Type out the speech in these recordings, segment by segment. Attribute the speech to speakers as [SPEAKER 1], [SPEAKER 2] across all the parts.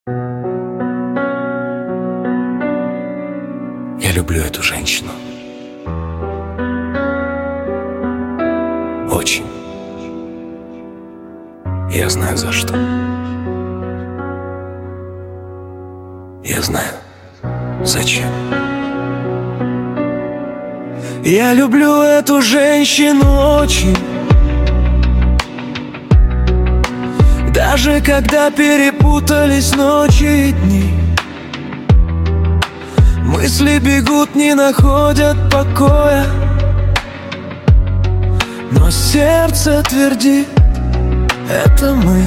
[SPEAKER 1] Я люблю эту женщину. Очень. Я знаю, за что. Я знаю, зачем. Я люблю эту женщину очень. Даже когда перепутались ночи и дни, мысли бегут, не находят покоя, но сердце твердит: это мы.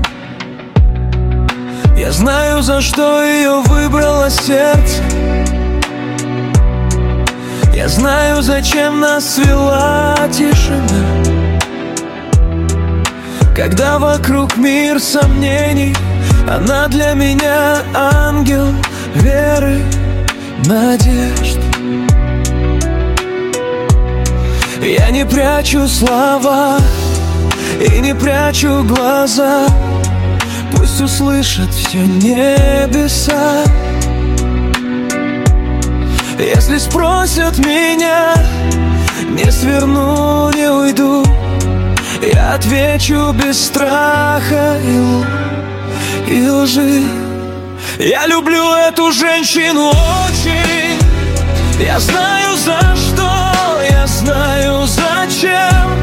[SPEAKER 1] Я знаю, за что ее выбрало сердце. Я знаю, зачем нас свела тишина. Когда вокруг мир сомнений, она для меня ангел веры, надежд. Я не прячу слова и не прячу глаза. Пусть услышат все небеса. Если спросят меня, не сверну, не уйду. Я отвечу без страха и лжи. Я люблю эту женщину очень. Я знаю, за что, я знаю, зачем.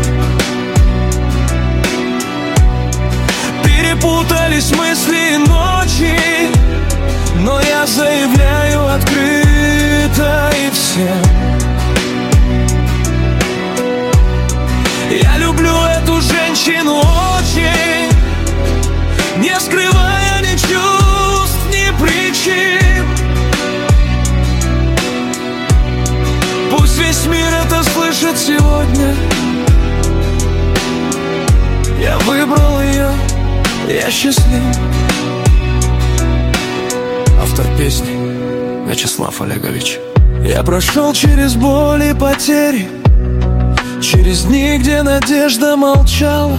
[SPEAKER 1] Перепутались мысли и ночи, но я заявляю открыто и всем: я люблю эту женщину очень, не скрывая ни чувств, ни причин. Пусть весь мир это слышит сегодня. Я выбрал ее, я счастлив. Автор песни Вячеслав Олегович. Я прошел через боль и потери, через дни, где надежда молчала,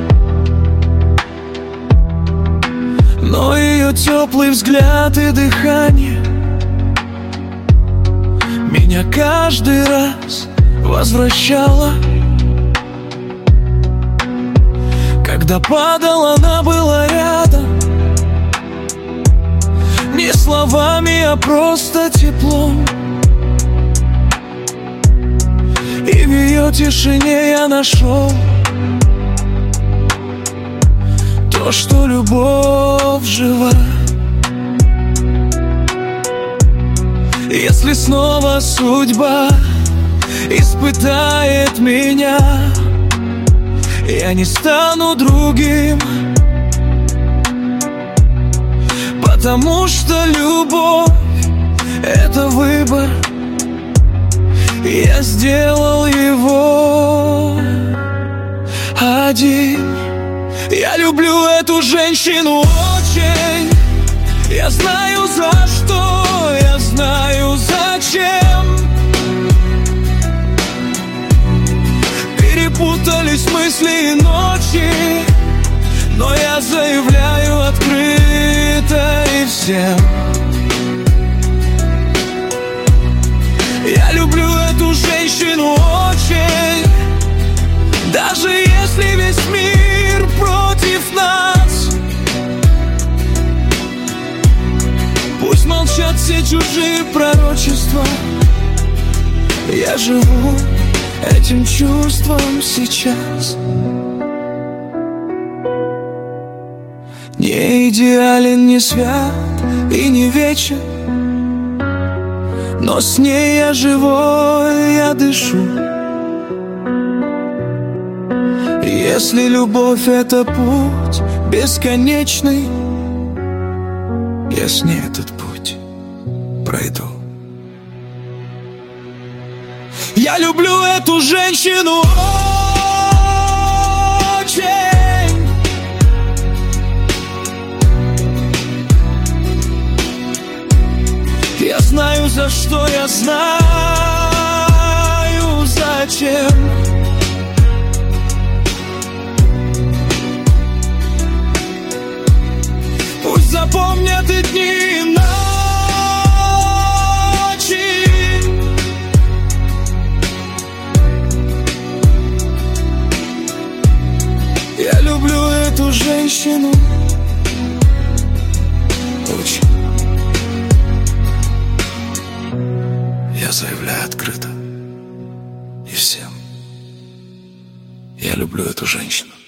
[SPEAKER 1] но ее теплый взгляд и дыхание меня каждый раз возвращало. Когда падал, она была рядом, не словами, а просто теплом. И в ее тишине я нашел то, что любовь жива. Если снова судьба испытает меня, я не стану другим, потому что любовь — это выбор. Я сделал его один. Я люблю эту женщину очень. Я знаю, за что, я знаю, зачем. Перепутались мысли и ночи, но я заявляю открыто и всем: я люблю эту женщину очень. Даже если весь мир против нас, пусть молчат все чужие пророчества. Я живу этим чувством сейчас. Не идеален, не свят и не вечен, но с ней я живой, я дышу. Если любовь — это путь бесконечный, я с ней этот путь пройду. Я люблю эту женщину очень. Я знаю, за что, я знаю, зачем. Пусть за напомнят и дни, и ночи. Я люблю эту женщину очень. Я заявляю открыто и всем: я люблю эту женщину.